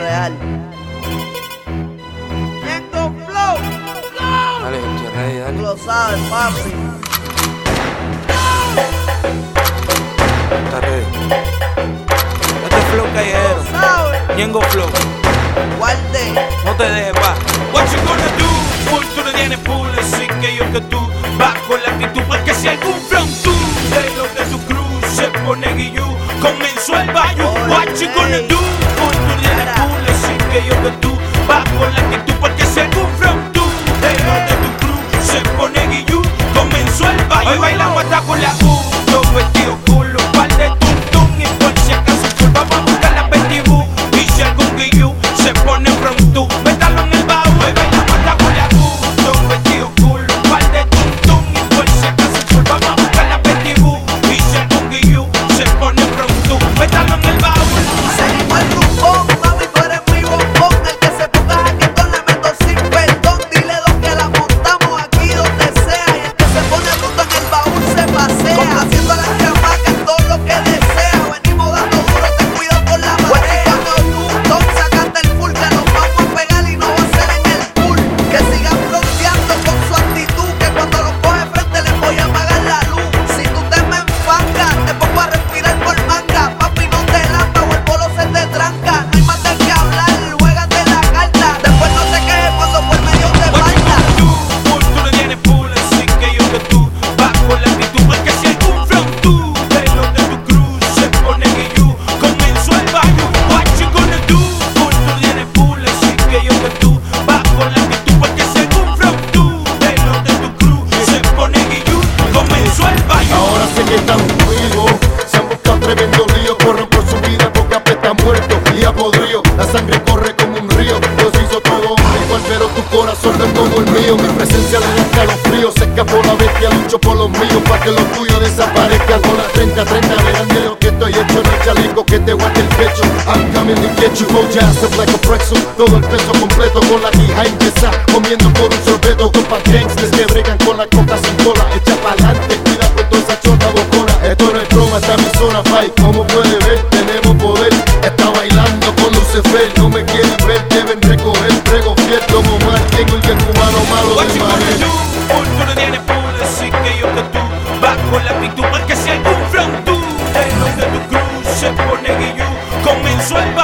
real. Ñengo Flow. Dale, estoy ready, dale. Tú lo sabes, papi. Está ready. Este es Flow Callejero. Tú lo sabes. Ñengo Flow. Guarde. No te dejes, pa. What you gonna do? Full tú no tienes full, así que yo que tú vas con la actitud, porque si algún flow tú de los de tu cruz se pone guillú, comenzó el baño. What you gonna do? Full tú no tienes full, así que yo que tú vas con la actitud, porque si algún flow tú de los de tu cruz se pone guillú, comenzó el baño. Hoy bailamos hasta con la U, dos vestidos cool, un par de tum y por si acaso full vamos a buscar la 22. Y si algún guillú se pone pronto, métalo en el baúl. Hoy bailamos hasta con la U, dos vestidos cool, un par de tum y por si acaso full vamos a buscar la 22. Y si algún guillú se pone pronto, métalo en el baúl. Seguimos el rumbo, mami, tú eres muy bombón. El que se ponga jaquetón le meto sin perdón. Dile dos que la montamos aquí donde sea. Y el que se pone bruto en el baúl se pasea. Haciendo las chamacas todo lo que desea. Venimos dando duro, ten cuidado con la marea. Cuando tú, sacaste el full, que nos vamos a pegar y no va a ser en el pool. Que sigan fronteando con su actitud, que cuando los coge frente les voy a apagar la luz. Si tú te me enfangas, te pongo a respirar por manga. Papi, no te lamba o el polo se te tranca. No hay más de qué hablar, juégate la carta. Después no te quejes cuando por medio te falta. Full tú no tienes full, así que yo que tú vas con la actitud, porque si algún flow tú de los de tu cruz se pone guillú, comenzó el baño. What you gonna do? Full tú no tienes full, así que yo que tú vas con la actitud, porque si algún flow tú de los de tu cruz se pone guillú, comenzó el baño. Ahora sé que están vivos, se han buscado tremendo lío, corren por su vida porque apestan muertos y a podrido. La sangre corre como un río, Dios hizo todo hombre igual, pero tu corazón no es como el mío. Mi presencia le da escalofrío, se escapó la bestia, lucho por los míos, pa' que los tuyos desaparezcan. Con la 30-30 verán de lo que estoy hecho, no hay chaleco que te guarde el pecho. I'm coming to get you, go jazz up like a pretzel, todo el peso completo con la guija empieza, comiendo por un sorbeto. Compa gangsters que bregan con la coca sin cola, echa pa'lante, cuida con toda esa chota bocona. Esto no es broma, esta es mi zona, fight. Como puede ver, tenemos poder. Está bailando con Lucifer, no me quieren ver, deben recoger. Prego fiel como mal, tengo el cubano malo What de you gonna Marel. do? Full tú no tienes full, así que yo que tú vas con la actitud, porque si algún flow tú de los de tu cruz se pone guillú, comenzó el